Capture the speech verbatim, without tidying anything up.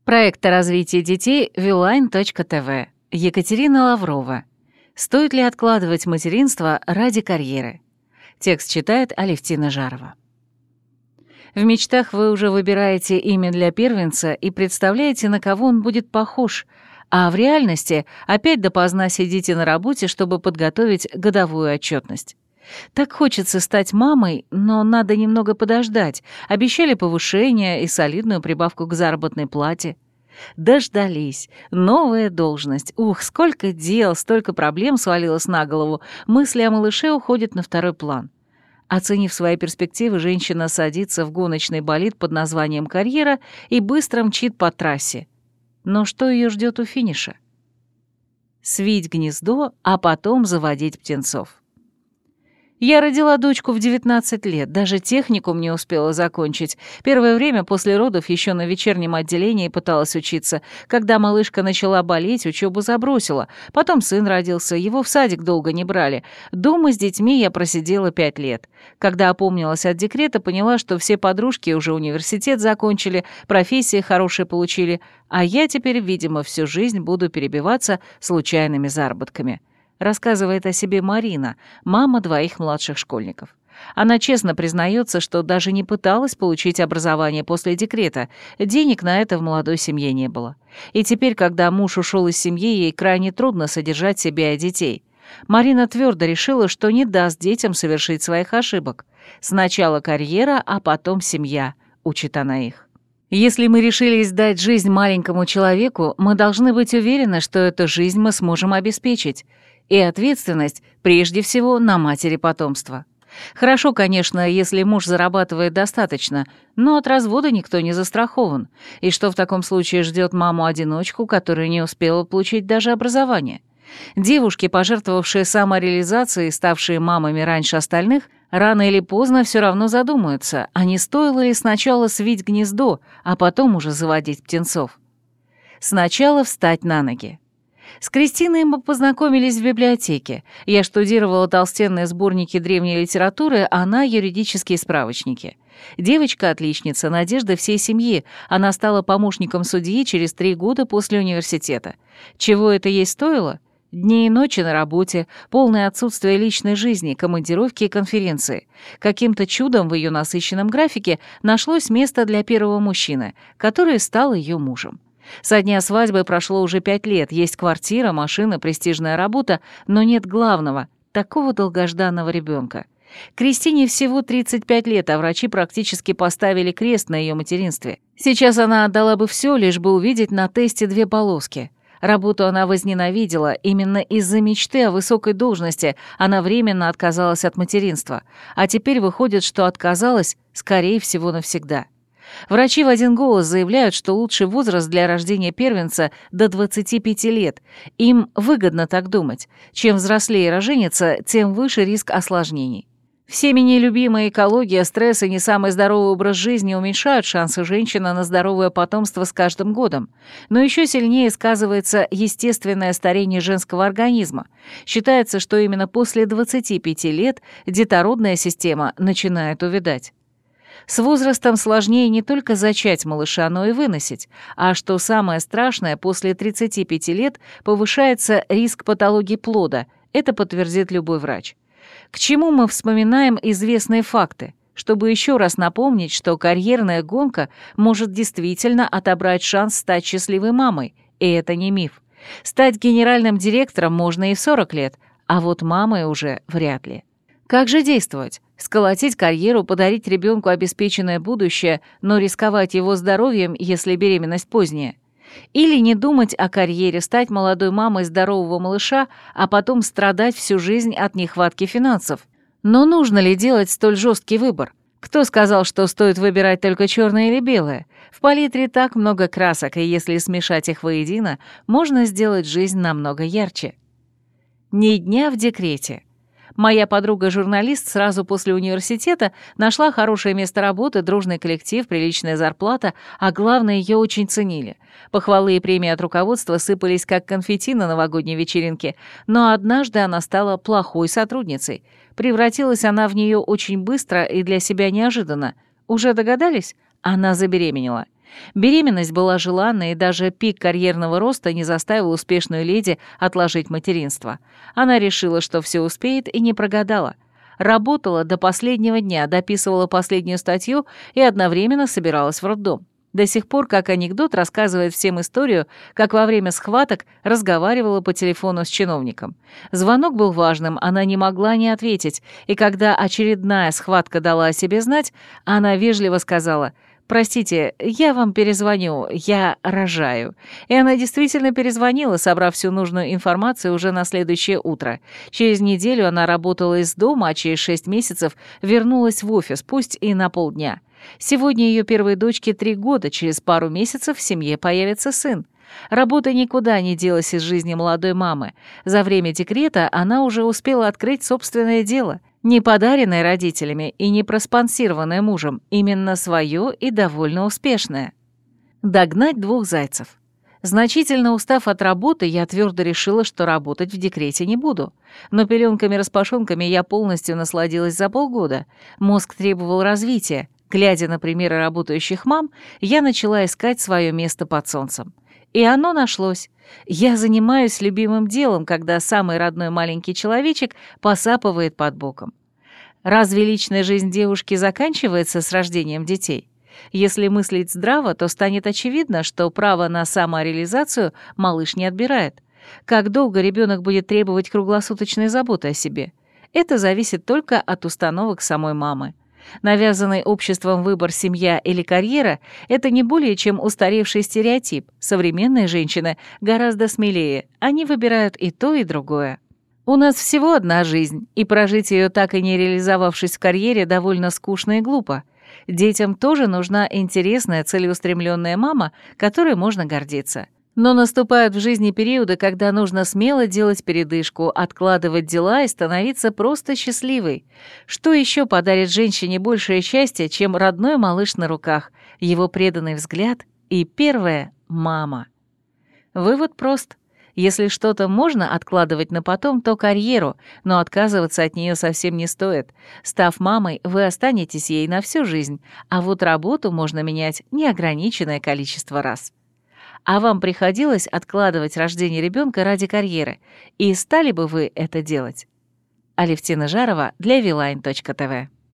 Проект о развитии детей Вилайн точка тэ вэ. Екатерина Лаврова. Стоит ли откладывать материнство ради карьеры? Текст читает Алевтина Жарова. В мечтах вы уже выбираете имя для первенца и представляете, на кого он будет похож, а в реальности опять допоздна сидите на работе, чтобы подготовить годовую отчетность. Так хочется стать мамой, но надо немного подождать. Обещали повышение и солидную прибавку к заработной плате. Дождались. Новая должность. Ух, сколько дел, столько проблем свалилось на голову. Мысли о малыше уходят на второй план. Оценив свои перспективы, женщина садится в гоночный болид под названием «Карьера» и быстро мчит по трассе. Но что ее ждет у финиша? Свить гнездо, а потом заводить птенцов. Я родила дочку в девятнадцать лет, даже техникум не успела закончить. Первое время после родов еще на вечернем отделении пыталась учиться. Когда малышка начала болеть, учебу забросила. Потом сын родился, его в садик долго не брали. Дома с детьми я просидела пять лет. Когда опомнилась от декрета, поняла, что все подружки уже университет закончили, профессии хорошие получили, а я теперь, видимо, всю жизнь буду перебиваться случайными заработками. Рассказывает о себе Марина, мама двоих младших школьников. Она честно признается, что даже не пыталась получить образование после декрета, денег на это в молодой семье не было. И теперь, когда муж ушел из семьи, ей крайне трудно содержать себя и детей. Марина твердо решила, что не даст детям совершить своих ошибок. Сначала карьера, а потом семья, учит она их. Если мы решились дать жизнь маленькому человеку, мы должны быть уверены, что эту жизнь мы сможем обеспечить. И ответственность, прежде всего, на матери потомства. Хорошо, конечно, если муж зарабатывает достаточно, но от развода никто не застрахован. И что в таком случае ждет маму-одиночку, которая не успела получить даже образование? Девушки, пожертвовавшие самореализацией и ставшие мамами раньше остальных, рано или поздно все равно задумаются, а не стоило ли сначала свить гнездо, а потом уже заводить птенцов. Сначала встать на ноги. С Кристиной мы познакомились в библиотеке. Я штудировала толстенные сборники древней литературы, а она — юридические справочники. Девочка отличница, надежда всей семьи. Она стала помощником судьи через три года после университета. Чего это ей стоило? Дни и ночи на работе, полное отсутствие личной жизни, командировки и конференции. Каким-то чудом в ее насыщенном графике нашлось место для первого мужчины, который стал ее мужем. Со дня свадьбы прошло уже пять лет, есть квартира, машина, престижная работа, но нет главного — такого долгожданного ребенка. Кристине всего тридцать пять лет, а врачи практически поставили крест на ее материнстве. Сейчас она отдала бы все, лишь бы увидеть на тесте две полоски. Работу она возненавидела, именно из-за мечты о высокой должности она временно отказалась от материнства, а теперь выходит, что отказалась, скорее всего, навсегда. Врачи в один голос заявляют, что лучший возраст для рождения первенца до двадцати пяти лет. Им выгодно так думать. Чем взрослее роженица, тем выше риск осложнений. Всеми нелюбимая экология, стресс и не самый здоровый образ жизни уменьшают шансы женщины на здоровое потомство с каждым годом. Но еще сильнее сказывается естественное старение женского организма. Считается, что именно после двадцати пяти лет детородная система начинает увядать. С возрастом сложнее не только зачать малыша, но и выносить, а что самое страшное, после тридцати пяти лет повышается риск патологии плода, это подтвердит любой врач. К чему мы вспоминаем известные факты? Чтобы еще раз напомнить, что карьерная гонка может действительно отобрать шанс стать счастливой мамой, и это не миф. Стать генеральным директором можно и в сорок лет, а вот мамой уже вряд ли. Как же действовать? Сколотить карьеру, подарить ребенку обеспеченное будущее, но рисковать его здоровьем, если беременность поздняя? Или не думать о карьере, стать молодой мамой здорового малыша, а потом страдать всю жизнь от нехватки финансов? Но нужно ли делать столь жесткий выбор? Кто сказал, что стоит выбирать только черное или белое? В палитре так много красок, и если смешать их воедино, можно сделать жизнь намного ярче. Ни дня в декрете. Моя подруга-журналист сразу после университета нашла хорошее место работы, дружный коллектив, приличная зарплата, а главное, ее очень ценили. Похвалы и премии от руководства сыпались как конфетти на новогодней вечеринке, но однажды она стала плохой сотрудницей. Превратилась она в нее очень быстро и для себя неожиданно. Уже догадались? Она забеременела. Беременность была желанной, и даже пик карьерного роста не заставил успешную леди отложить материнство. Она решила, что все успеет, и не прогадала. Работала до последнего дня, дописывала последнюю статью и одновременно собиралась в роддом. До сих пор, как анекдот, рассказывает всем историю, как во время схваток разговаривала по телефону с чиновником. Звонок был важным, она не могла не ответить, и когда очередная схватка дала о себе знать, она вежливо сказала: «Простите, я вам перезвоню, я рожаю». И она действительно перезвонила, собрав всю нужную информацию уже на следующее утро. Через неделю она работала из дома, а через шесть месяцев вернулась в офис, пусть и на полдня. Сегодня ее первой дочке три года, через пару месяцев в семье появится сын. Работа никуда не делась из жизни молодой мамы. За время декрета она уже успела открыть собственное дело, не подаренное родителями и не проспонсированное мужем, именно свое и довольно успешное. Догнать двух зайцев. Значительно устав от работы, я твердо решила, что работать в декрете не буду. Но пеленками-распашонками я полностью насладилась за полгода. Мозг требовал развития. Глядя на примеры работающих мам, я начала искать свое место под солнцем. И оно нашлось. Я занимаюсь любимым делом, когда самый родной маленький человечек посапывает под боком. Разве личная жизнь девушки заканчивается с рождением детей? Если мыслить здраво, то станет очевидно, что право на самореализацию малыш не отбирает. Как долго ребенок будет требовать круглосуточной заботы о себе? Это зависит только от установок самой мамы. Навязанный обществом выбор семья или карьера – это не более чем устаревший стереотип. Современные женщины гораздо смелее, они выбирают и то, и другое. У нас всего одна жизнь, и прожить ее так и не реализовавшись в карьере, довольно скучно и глупо. Детям тоже нужна интересная, целеустремленная мама, которой можно гордиться. Но наступают в жизни периоды, когда нужно смело делать передышку, откладывать дела и становиться просто счастливой. Что еще подарит женщине большее счастье, чем родной малыш на руках, его преданный взгляд и первая мама? Вывод прост. Если что-то можно откладывать на потом, то карьеру, но отказываться от нее совсем не стоит. Став мамой, вы останетесь ей на всю жизнь, а вот работу можно менять неограниченное количество раз. А вам приходилось откладывать рождение ребенка ради карьеры? И стали бы вы это делать? Алевтина Жарова для Вилайн точка тэ вэ